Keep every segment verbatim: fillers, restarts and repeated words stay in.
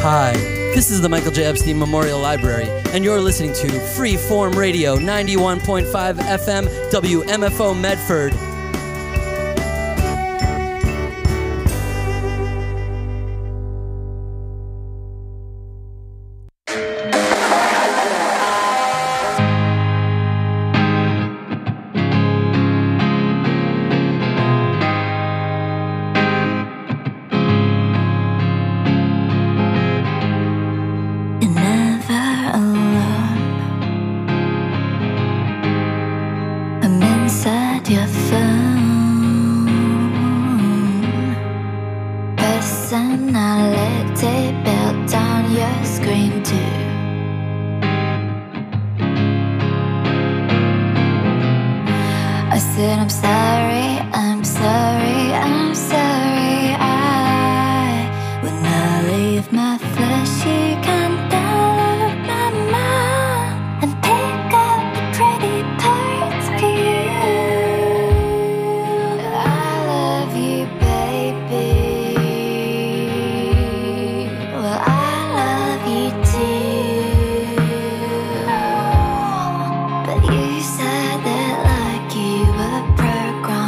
Hi, this is the Michael J. Epstein Memorial Library, and you're listening to Freeform Radio, ninety-one point five F M, W M F O Medford. You said that like you were programmed.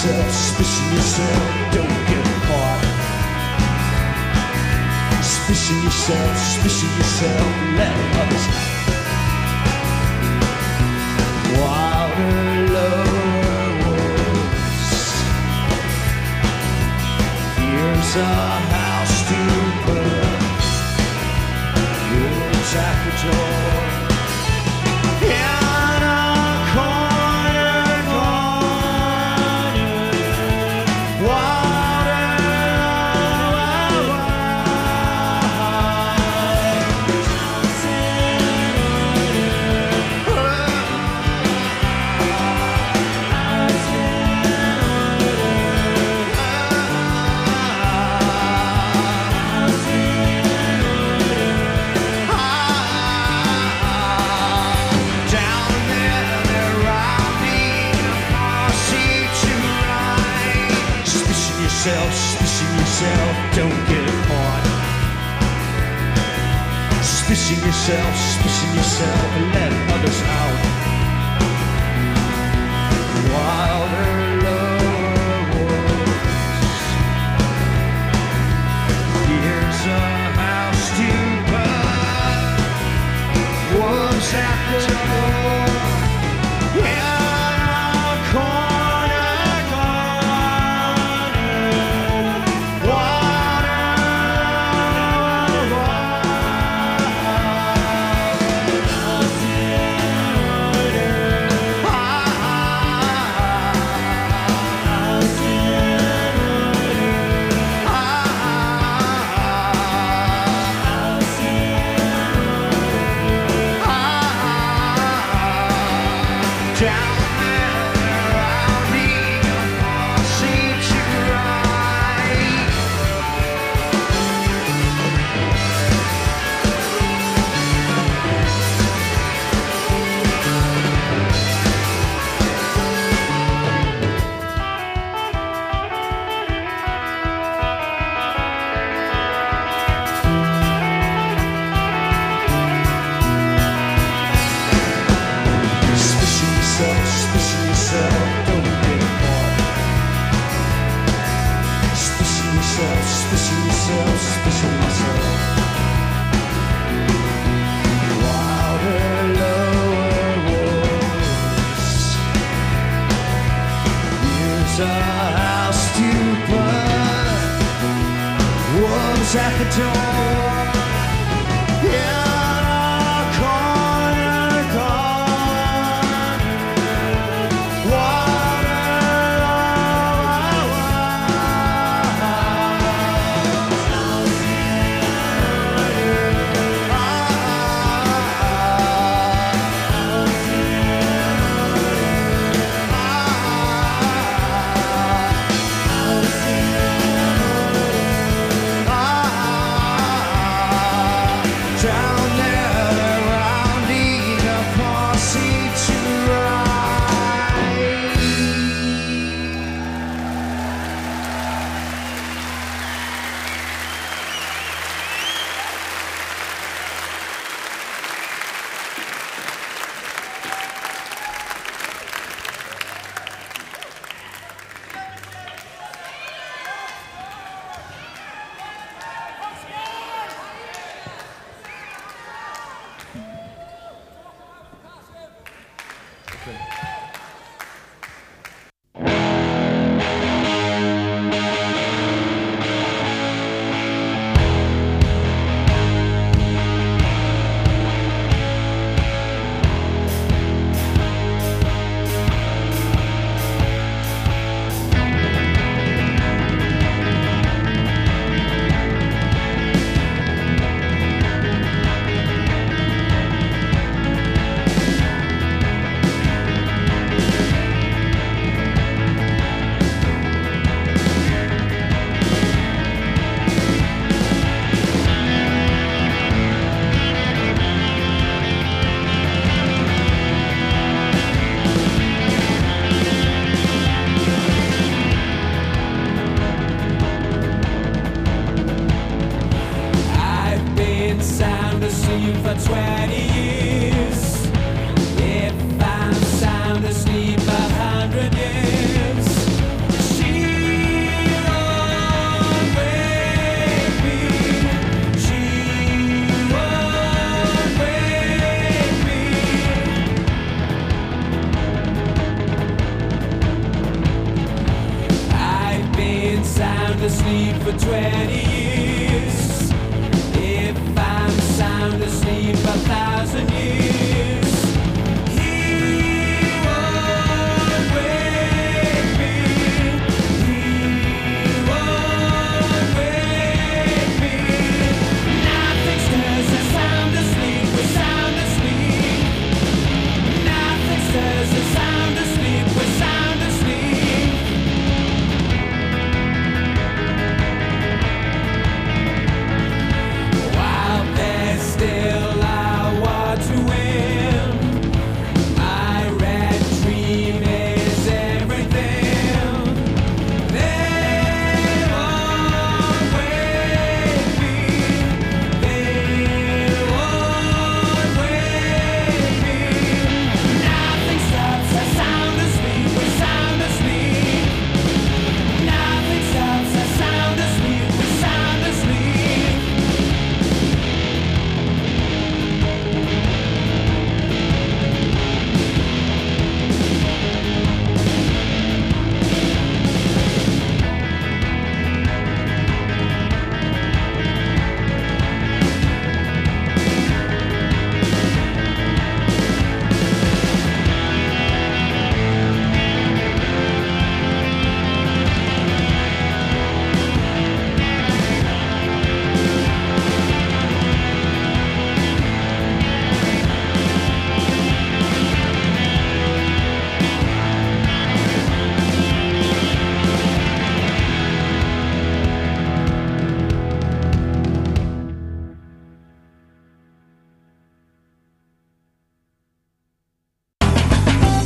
yourself, suspicion yourself, don't get caught. Suspicion yourself, suspicion yourself, let others out. Wilder, lower woods. Here's a house to burn. Woods at the door. Suspicion yourself, don't get caught. Suspicion yourself, suspicion yourself, and let others out. Wilder, lower woods. Here's a house to burn. Wolves at the door. At the door, in a corner, corner, water,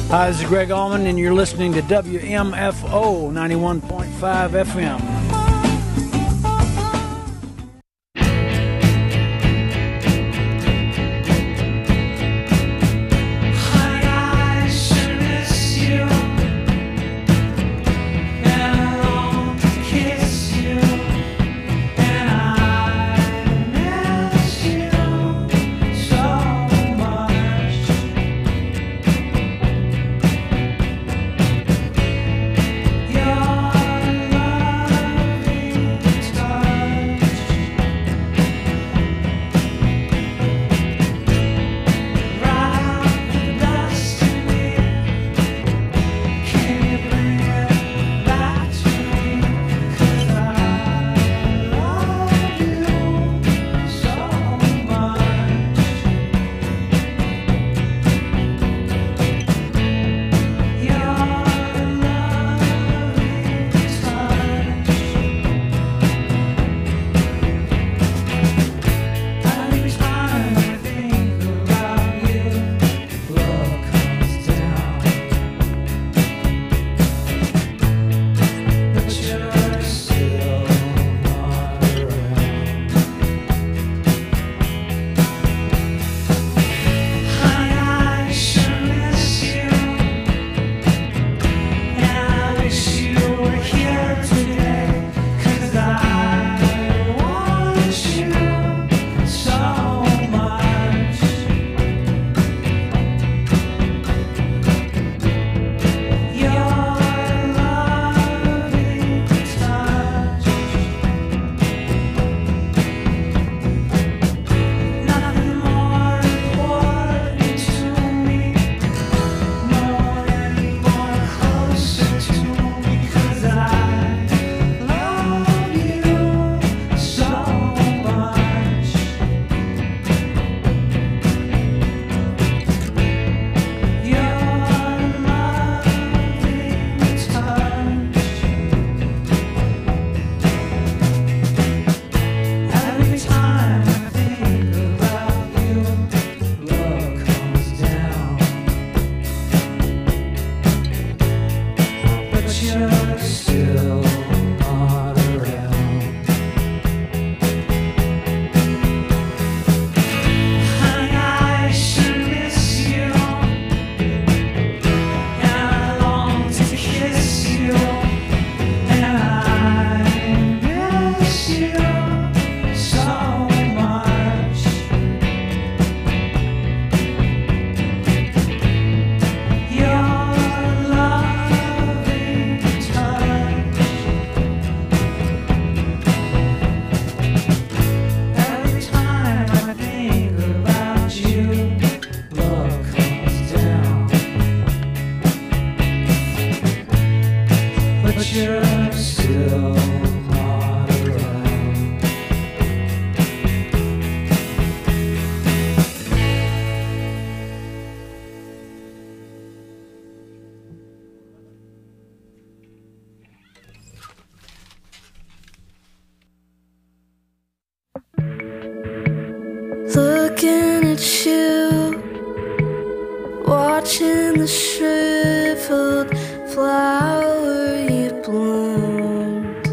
Hi, this is Greg Allman, and you're listening to W M F O ninety-one point five F M. Looking at you, watching the shriveled flower you bloomed.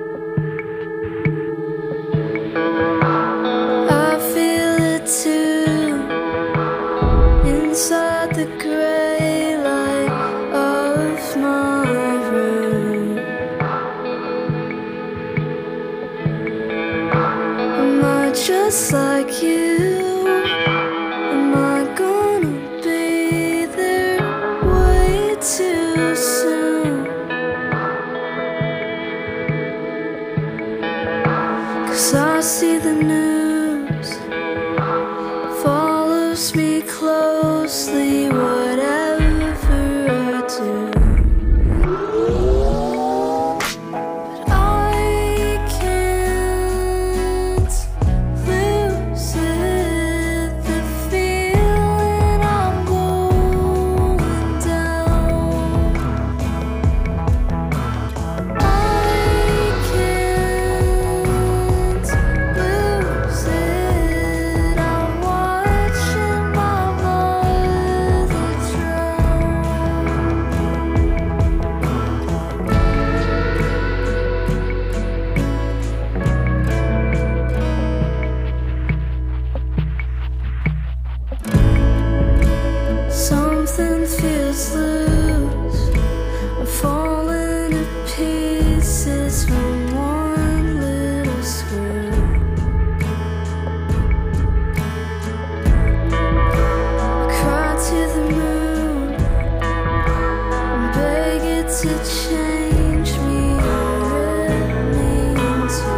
I feel it too, inside the gray light of my room. Am I just like you? Am I gonna be there way too soon? 'Cause I see the news follows me closely, whatever I do. Lose something feels loose. I'm falling to pieces from one little screw. I cry to the moon and beg it to change me or it means to.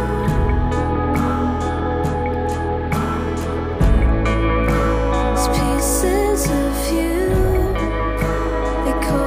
These pieces of you, they call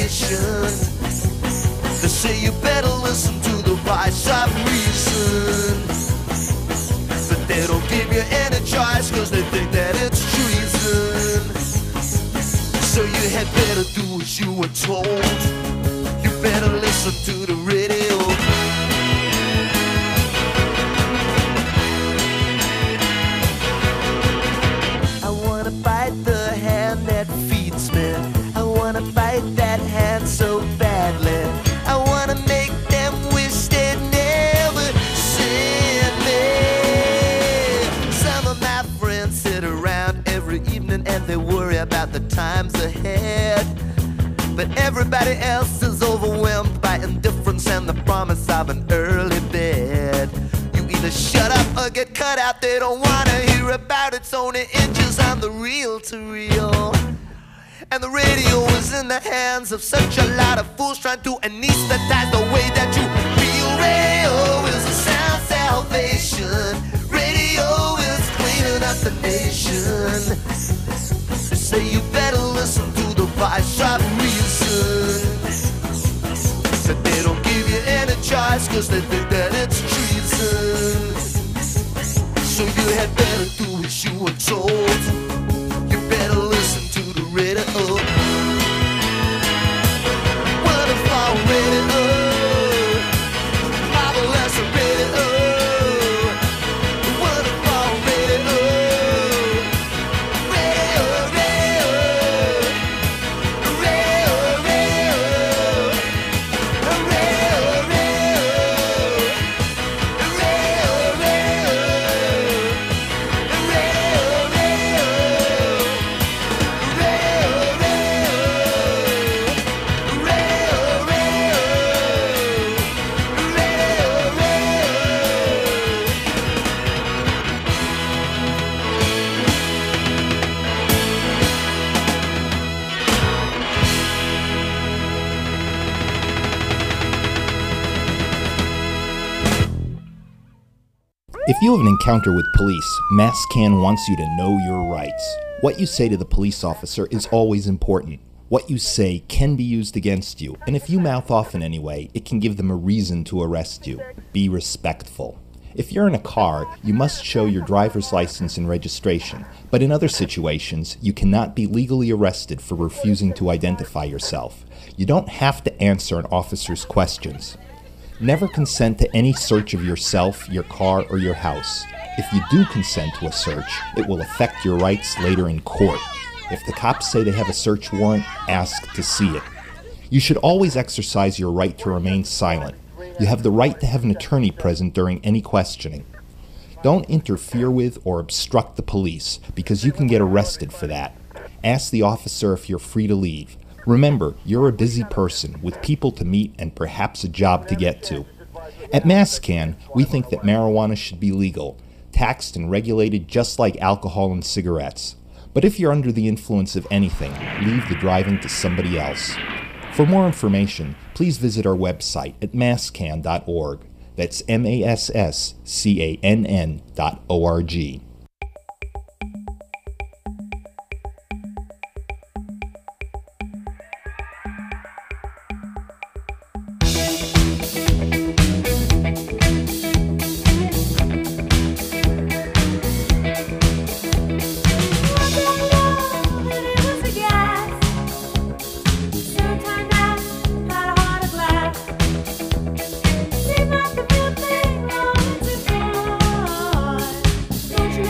salvation. They say you better listen to the voice of reason, but they don't give you any choice cause they think that it's treason. So you had better do as you were told. You better listen to the radio. I wanna bite the hand that feeds me. I wanna bite that hand so badly. I wanna make them wish they'd never seen me. Some of my friends sit around every evening and they worry about the times ahead, but everybody else is overwhelmed by indifference and the promise of an early bed. You either shut up or get cut out. They don't wanna hear about it's only inches on the reel to reel. And the radio is in the hands of such a lot of fools trying to anesthetize the way that you feel. Radio is a sound salvation. Radio is cleaning up the nation. They say you better listen to the voice of reason, but they don't give you any choice cause they think that it's treason. So you had better do as you were told. You better listen to the radio. Waterfall radio, marvelous radio, waterfall radio, radio, radio, radio, radio, radio, If you have an encounter with police, MassCan wants you to know your rights. What you say to the police officer is always important. What you say can be used against you, and if you mouth off in any way, it can give them a reason to arrest you. Be respectful. If you're in a car, you must show your driver's license and registration, but in other situations, you cannot be legally arrested for refusing to identify yourself. You don't have to answer an officer's questions. Never consent to any search of yourself, your car, or your house. If you do consent to a search, it will affect your rights later in court. If the cops say they have a search warrant, ask to see it. You should always exercise your right to remain silent. You have the right to have an attorney present during any questioning. Don't interfere with or obstruct the police, because you can get arrested for that. Ask the officer if you're free to leave. Remember, you're a busy person with people to meet and perhaps a job to get to. At MassCan, we think that marijuana should be legal, taxed and regulated just like alcohol and cigarettes. But if you're under the influence of anything, leave the driving to somebody else. For more information, please visit our website at masscan dot org. That's M A S S C A N N dot O R G. Don't you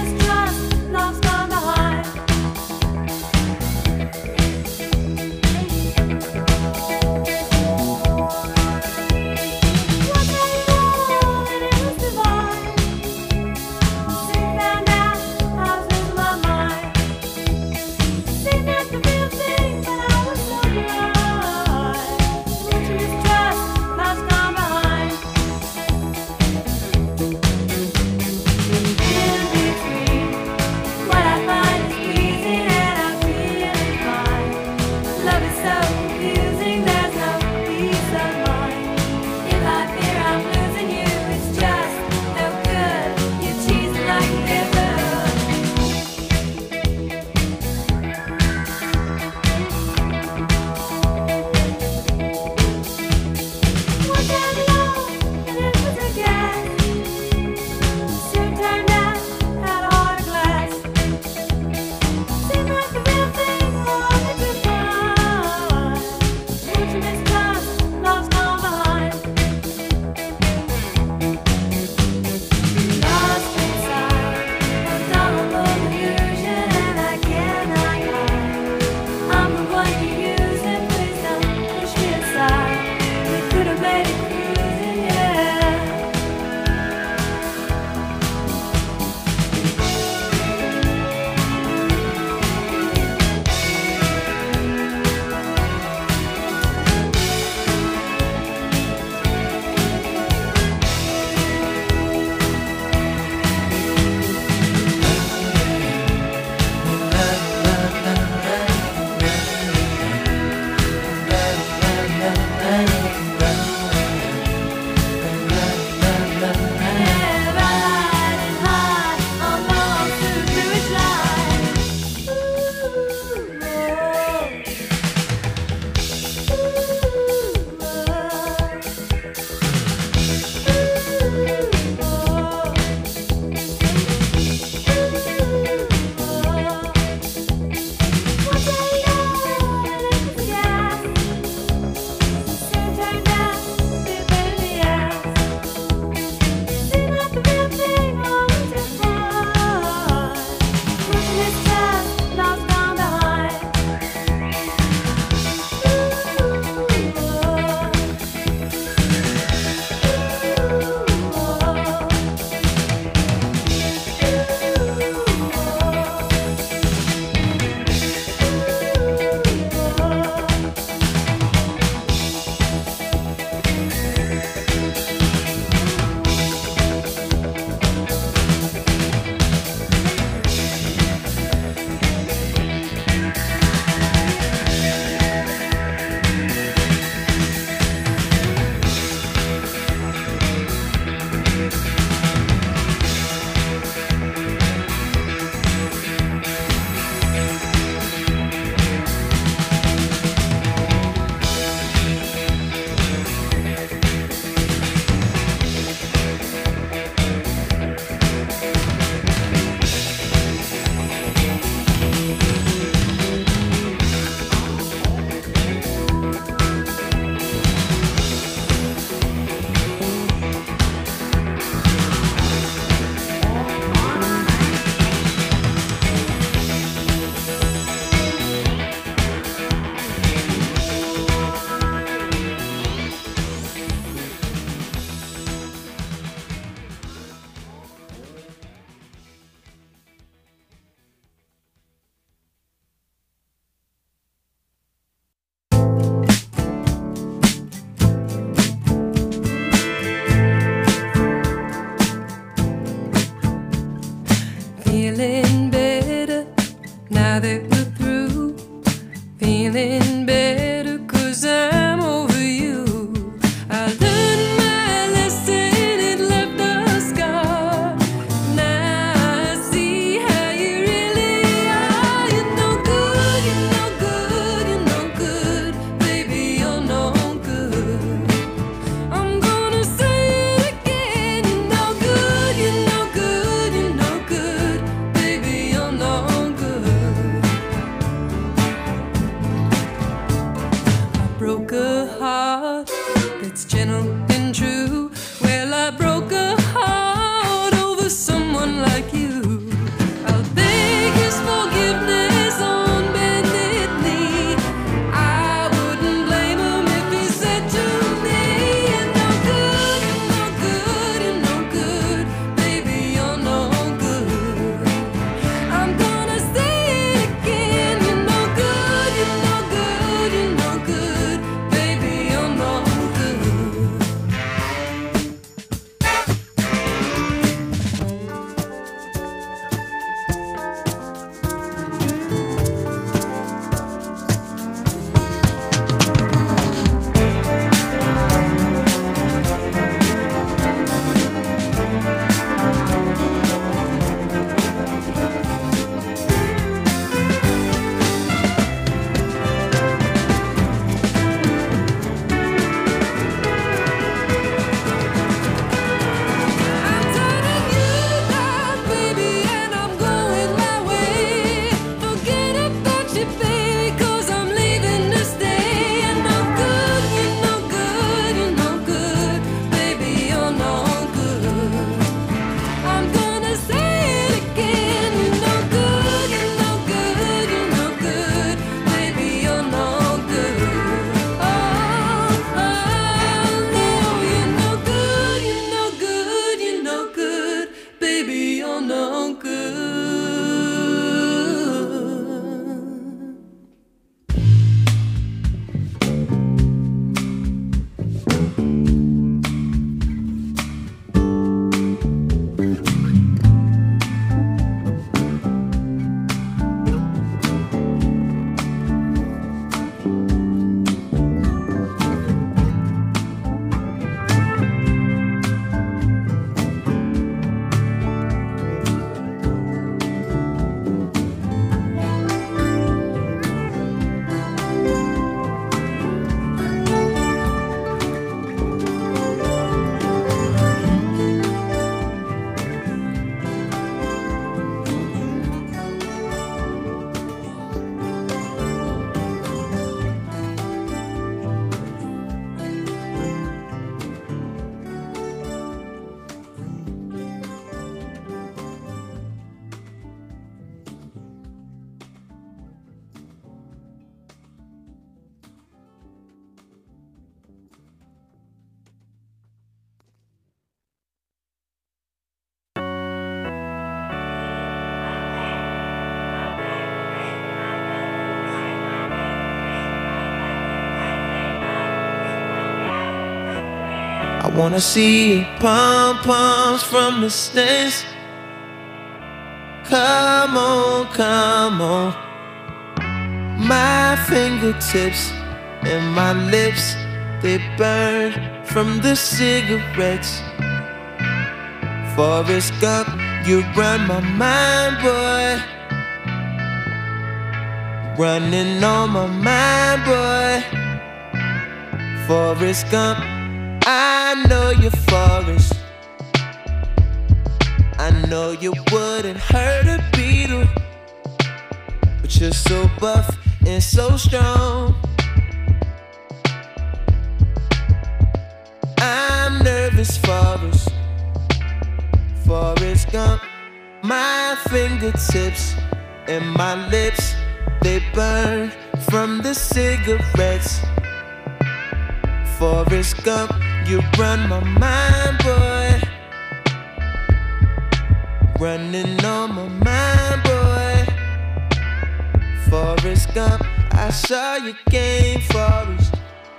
broke a heart that's gentle and true. Well, I broke a heart over someone like you. I'll beg his forgiveness on bended knee. I wouldn't blame him if he said to me, "You're no good, you're no good, you're no good, baby, you're no good." I'm gonna say it again, you're no good, you're no good, you're no good, baby, you're no good. I'm turning you down, baby, and I'm going my way. Forget about you, baby, 'cause I'm leaving to stay. You're no good, you're no good, you're no good, baby, you're no good. I'm gonna say it again, you're no good, you're no good, you're no good, baby, you're no good. Oh, oh, no, you're no good, you're no good, you're no good, baby, you're no good. I wanna see pom-poms from the stands. Come on, come on. My fingertips and my lips, they burn from the cigarettes. Forrest Gump, you run my mind, boy. Running on my mind, boy. Forrest Gump, I know you're Forrest. I know you wouldn't hurt a beetle, but you're so buff and so strong. I'm nervous, Forrest. Forrest Gump, my fingertips and my lips, they burn from the cigarettes. Forrest Gump, you run my mind, boy. Running on my mind, boy. Forrest Gump, I saw your game, Forrest.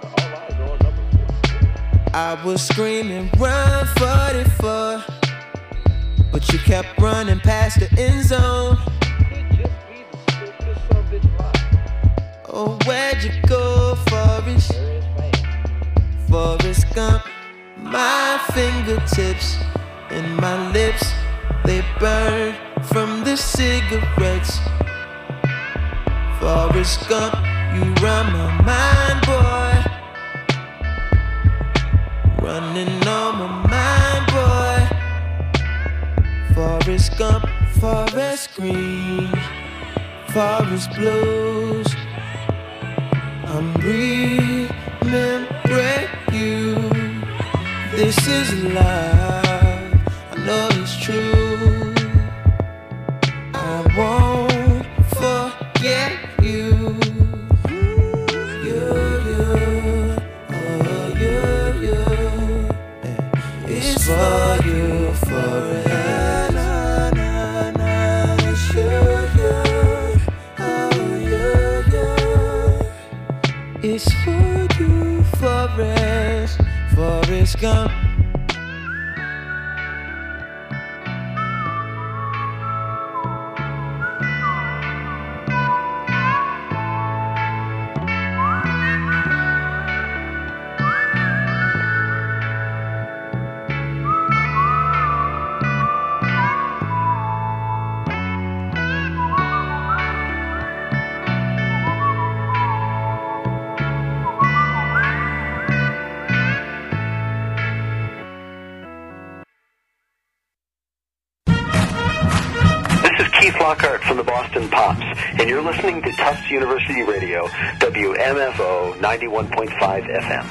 I was screaming, run forty-four, but you kept running past the end zone. Oh, where'd you go, Forrest? Forrest Gump, my fingertips and my lips, they burn from the cigarettes. Forrest Gump, you run my mind, boy. Running on my mind, boy. Forrest Gump, forest green, forest blues. I'm breathing This is love, I know it's true. I won't forget you. You, you, oh you, you. It's for you forever. Na, na, na. It's you, you, oh you, you. It's for you forever. Forrest Gump. Lockhart from the Boston Pops, and you're listening to Tufts University Radio, W M F O ninety-one point five F M.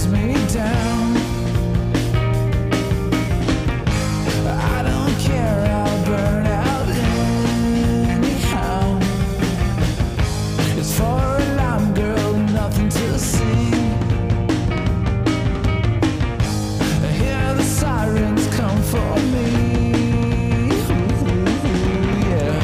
wears me down. I don't care, I'll burn out anyhow. It's for a lime girl, nothing to see. I hear the sirens come for me. Ooh, yeah.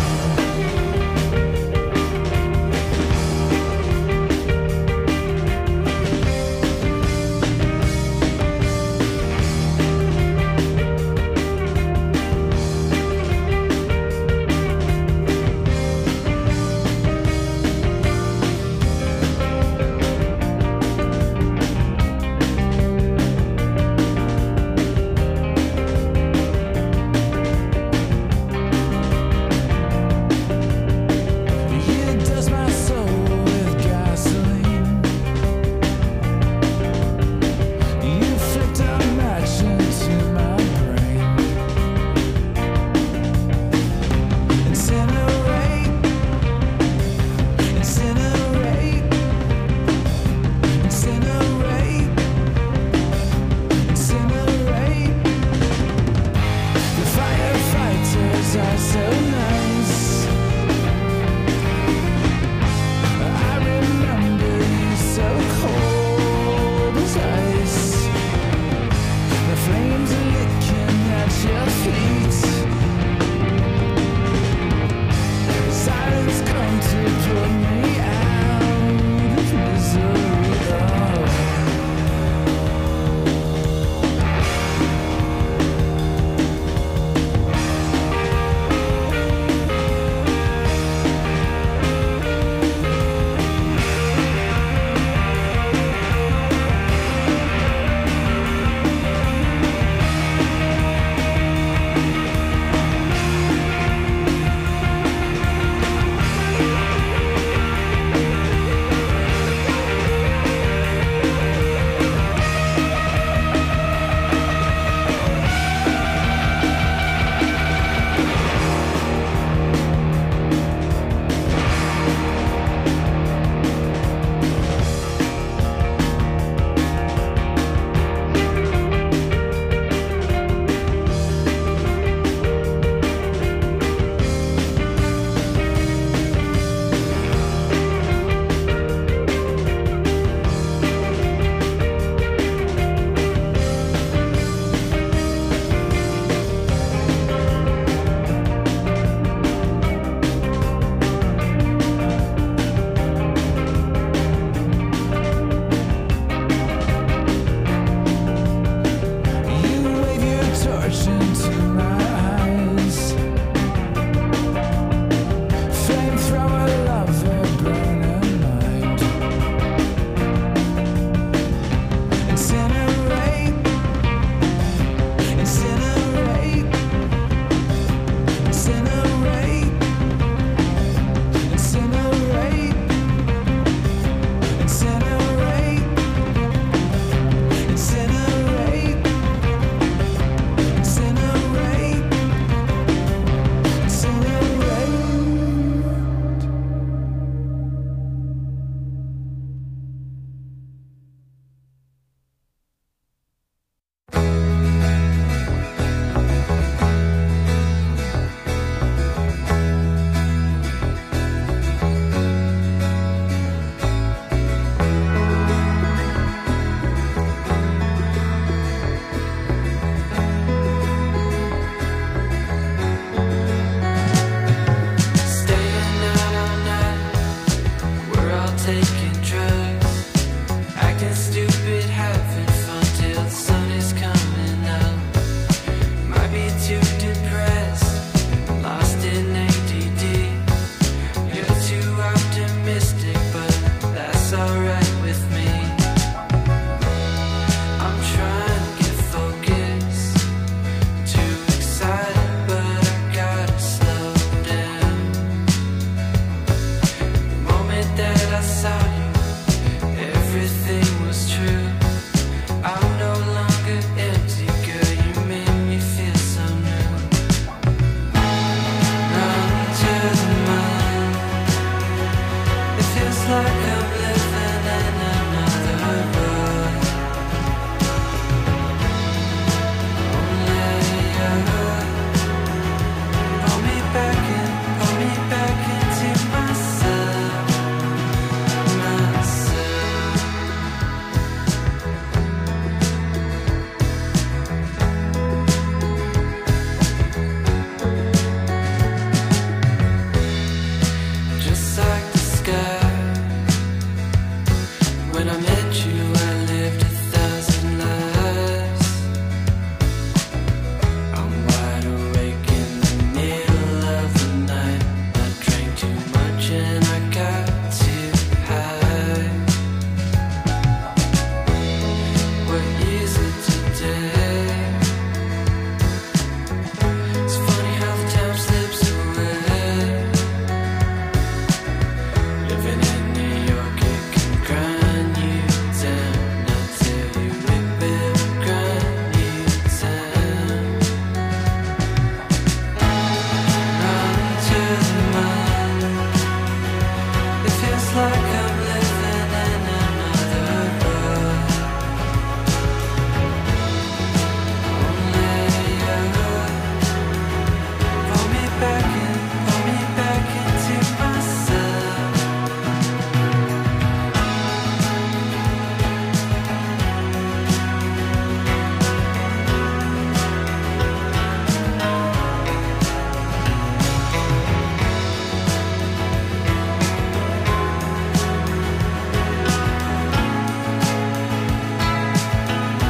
hesitate.